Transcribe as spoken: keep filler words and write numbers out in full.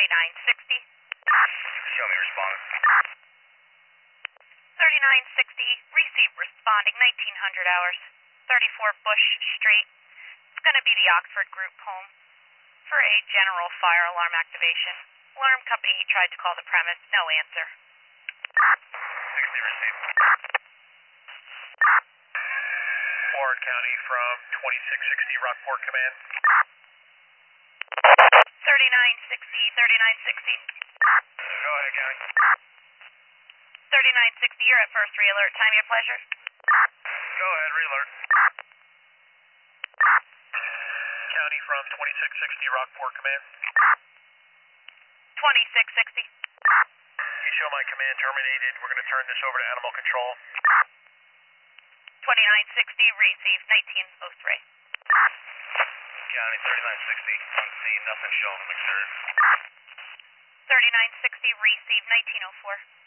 twenty-nine sixty. Show me responding. thirty-nine sixty, receive responding nineteen hundred hours, thirty-four Bush Street. It's going to be the Oxford Group home for a general fire alarm activation. Alarm company tried to call the premise, no answer. sixty received. Warren County from twenty-six sixty Rockport Command. thirty-nine sixty, thirty-nine sixty. Go ahead, County. thirty-nine sixty, you're at first re-alert. Time your pleasure. Go ahead, re-alert. County from twenty-six sixty Rockport Command. twenty-six sixty. You show my command terminated. We're going to turn this over to Animal Control. twenty-nine sixty, receive nineteen oh three. County thirty-nine sixty. I'm seeing nothing showing. Make sure. thirty-nine sixty, receive nineteen oh four.